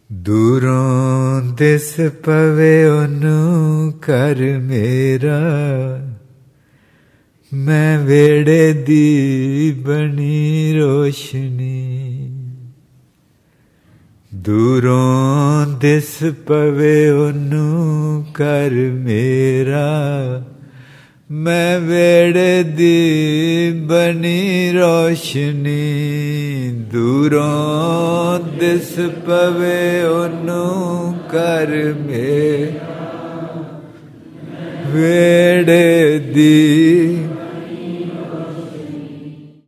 ਦੂਰੋਂ ਦਿਸ ਪਵੇ ਉਹਨੂੰ ਘਰ ਮੇਰਾ, ਮੈਂ ਵੇੜੇ ਦੀ ਬਣੀ ਰੋਸ਼ਨੀ। ਦੂਰੋਂ ਦਿਸ ਪਵੇ ਉਹਨੂੰ ਘਰ ਮੇਰਾ, ਮੈਂ ਵੇੜੇ ਦੀ ਬਣੀ ਰੋਸ਼ਨੀ। ਦੂਰੋਂ ਦਿਸ ਪਵੇ ਉਹਨੂੰ ਘਰ ਮੇਰਾ, ਵੇੜੇ ਦੀ